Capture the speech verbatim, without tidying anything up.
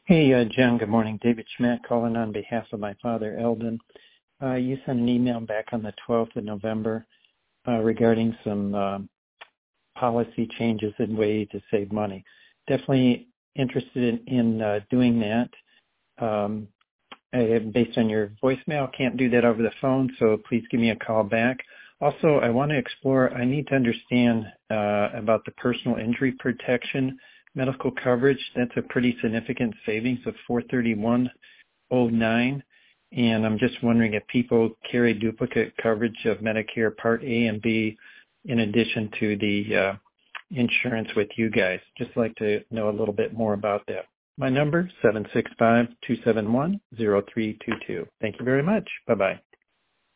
Hey, uh, Jen, good morning. David Schmidt calling on behalf of my father, Eldon. Uh, you sent an email back on the twelfth of November uh, regarding some uh, policy changes and way to save money. Definitely interested in, in uh, doing that. Um, I, based on your voicemail, can't do that over the phone, so please give me a call back. Also, I want to explore, I need to understand uh, about the personal injury protection medical coverage. That's a pretty significant savings of four hundred thirty-one dollars and nine cents. And I'm just wondering if people carry duplicate coverage of Medicare Part A and B in addition to the uh, insurance with you guys. Just like to know a little bit more about that. My number, seven six five, two seven one, zero three two two. Thank you very much. Bye-bye.